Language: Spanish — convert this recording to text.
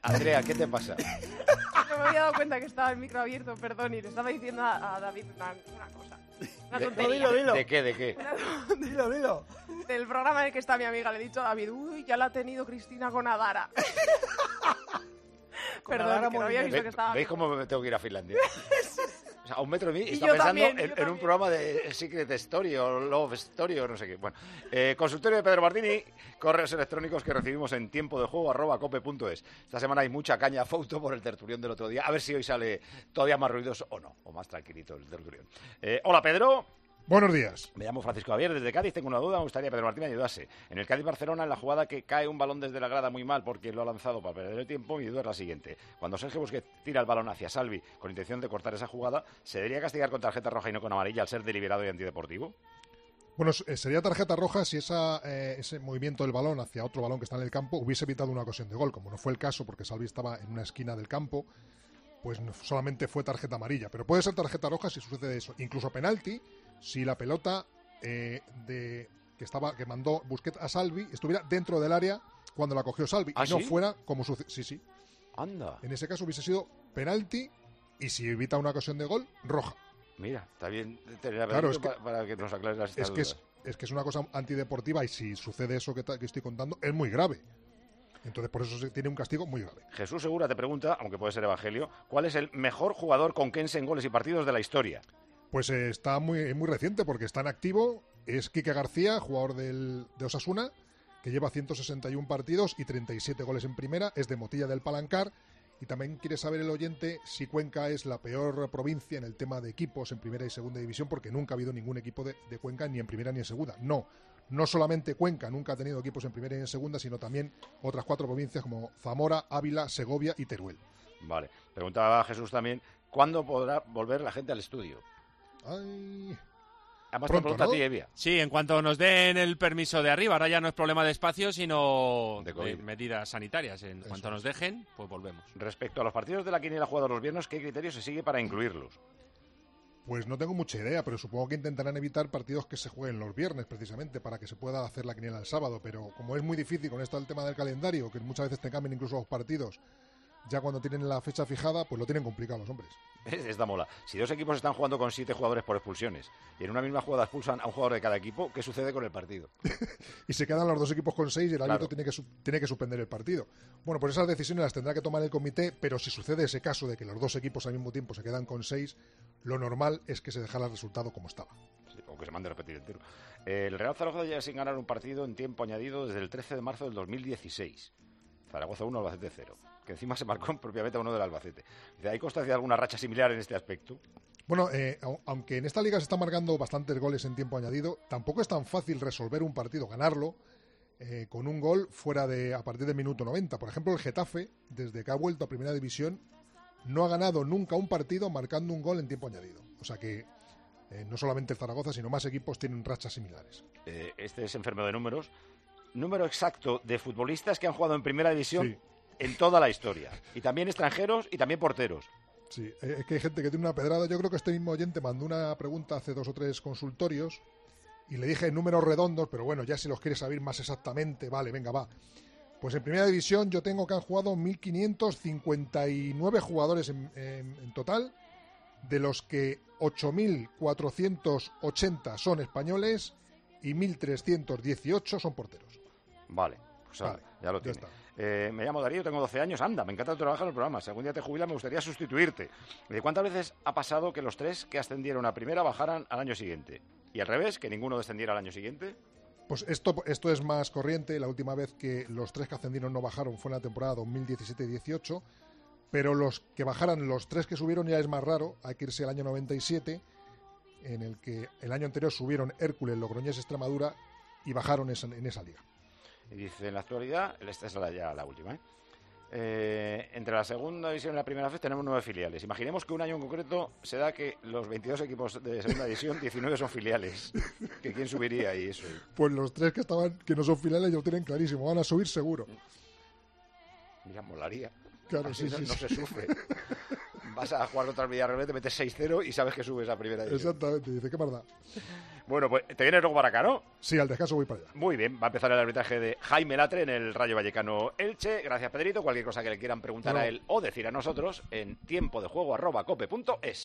Andrea, ¿qué te pasa? No me había dado cuenta que estaba el micro abierto, perdón, y le estaba diciendo a David una cosa. Una tontería. Dilo. ¿De qué? ¿De qué? Dilo. Del programa en el que está mi amiga, le he dicho a David, uy, ya la ha tenido Cristina con Adara. Perdón, Adara que no había visto que estaba... ¿Veis cómo me tengo que ir a Finlandia? O sea, a un metro de mí y está yo pensando también, en un programa de Secret Story o Love Story o no sé qué. Bueno, consultorio de Pedro Martini, correos electrónicos que recibimos en tiempodejuego@cope.es. Esta semana hay mucha caña a foto por el tertulión del otro día. A ver si hoy sale todavía más ruidoso o no, o más tranquilito el tertulión. Hola, Pedro. Buenos días. Me llamo Francisco Javier, desde Cádiz. Tengo una duda, me gustaría que Pedro Martín me ayudase. En el Cádiz-Barcelona, en la jugada que cae un balón desde la grada muy mal porque lo ha lanzado para perder el tiempo, mi duda es la siguiente. Cuando Sergio Busquets tira el balón hacia Salvi con intención de cortar esa jugada, ¿se debería castigar con tarjeta roja y no con amarilla al ser deliberado y antideportivo? Bueno, sería tarjeta roja si ese movimiento del balón hacia otro balón que está en el campo hubiese evitado una ocasión de gol. Como no fue el caso porque Salvi estaba en una esquina del campo, pues solamente fue tarjeta amarilla. Pero puede ser tarjeta roja si sucede eso. Incluso penalti si la pelota que mandó Busquets a Salvi estuviera dentro del área cuando la cogió Salvi y no fuera como sucede. Sí. Anda. En ese caso hubiese sido penalti y si evita una ocasión de gol, roja. Mira, está bien tener Claro, para que nos aclares las dudas. Es que es una cosa antideportiva y si sucede eso que estoy contando, es muy grave. Entonces, por eso se tiene un castigo muy grave. Jesús Segura te pregunta, aunque puede ser evangelio, ¿cuál es el mejor jugador conquense en goles y partidos de la historia? Pues está muy reciente porque está en activo. Es Quique García, jugador de Osasuna, que lleva 161 partidos y 37 goles en primera. Es de Motilla del Palancar. Y también quiere saber el oyente si Cuenca es la peor provincia en el tema de equipos en primera y segunda división, porque nunca ha habido ningún equipo de Cuenca ni en primera ni en segunda. No solamente Cuenca nunca ha tenido equipos en primera y en segunda, sino también otras 4 provincias como Zamora, Ávila, Segovia y Teruel. Vale. Preguntaba Jesús también, ¿cuándo podrá volver la gente al estudio? Ay... Además Pronto, te pregunta ¿no? a ti, Evia. Sí, en cuanto nos den el permiso de arriba. Ahora ya no es problema de espacio, sino de medidas sanitarias. En cuanto nos dejen, pues volvemos. Respecto a los partidos de la quiniela jugados los viernes, ¿qué criterio se sigue para incluirlos? Pues no tengo mucha idea, pero supongo que intentarán evitar partidos que se jueguen los viernes, precisamente, para que se pueda hacer la quiniela el sábado. Pero como es muy difícil con esto del tema del calendario, que muchas veces te cambian incluso los partidos, ya cuando tienen la fecha fijada, pues lo tienen complicado los hombres. Esta mola. Si 2 equipos están jugando con 7 jugadores por expulsiones y en una misma jugada expulsan a un jugador de cada equipo, ¿qué sucede con el partido? Y se quedan los 2 equipos con 6 y el árbitro Claro. tiene que suspender el partido. Bueno, pues esas decisiones las tendrá que tomar el comité, pero si sucede ese caso de que los 2 equipos al mismo tiempo se quedan con 6, lo normal es que se dejara el resultado como estaba. Sí, o que se mande a repetir entero. El Real Zaragoza lleva sin ganar un partido en tiempo añadido desde el 13 de marzo del 2016. Zaragoza 1, Albacete 0. Que encima se marcó propiamente a uno del Albacete. ¿Hay constancia de alguna racha similar en este aspecto? Bueno, aunque en esta liga se están marcando bastantes goles en tiempo añadido, tampoco es tan fácil resolver un partido, ganarlo, con un gol a partir del minuto 90. Por ejemplo, el Getafe, desde que ha vuelto a Primera División, no ha ganado nunca un partido marcando un gol en tiempo añadido. O sea que no solamente el Zaragoza, sino más equipos tienen rachas similares. Este es enfermo de números. Número exacto de futbolistas que han jugado en Primera División Sí. en toda la historia. Y también extranjeros y también porteros. Sí, es que hay gente que tiene una pedrada. Yo creo que este mismo oyente mandó una pregunta hace 2 o 3 consultorios y le dije números redondos, pero bueno, ya si los quieres saber más exactamente, vale, venga, va. Pues en Primera División yo tengo que han jugado 1.559 jugadores en total, de los que 8.480 son españoles y 1.318 son porteros. Vale, pues Vale, ya lo ya tiene. está. Me llamo Darío, tengo 12 años. Anda, me encanta tu trabajo en el programa. Si algún día te jubilas, me gustaría sustituirte. ¿Cuántas veces ha pasado que los 3 que ascendieron a primera bajaran al año siguiente? Y al revés, que ninguno descendiera al año siguiente. Pues esto es más corriente. La última vez que los 3 que ascendieron no bajaron fue en la temporada 2017-18, pero los que bajaran, los 3 que subieron ya es más raro. Hay que irse al año 97, en el que el año anterior subieron Hércules, Logroñés, Extremadura y bajaron en esa liga. Y dice, en la actualidad, esta es ya la última, entre la segunda división y la primera vez tenemos 9 filiales. Imaginemos que un año en concreto se da que los 22 equipos de segunda división, 19 son filiales. ¿Que quién subiría ahí eso? Pues los 3 que no son filiales ya lo tienen clarísimo, van a subir seguro. Mira, molaría. Claro, Así sí, no sí. se sufre. Vas a jugar contra el Villarreal, te metes 6-0 y sabes que subes a primera división. Exactamente, dice, qué maldad. Bueno, pues te vienes luego para acá, ¿no? Sí, al descanso voy para allá. Muy bien, va a empezar el arbitraje de Jaime Latre en el Rayo Vallecano Elche. Gracias, Pedrito. Cualquier cosa que le quieran preguntar a él o decir a nosotros en tiempodejuego@cope.es.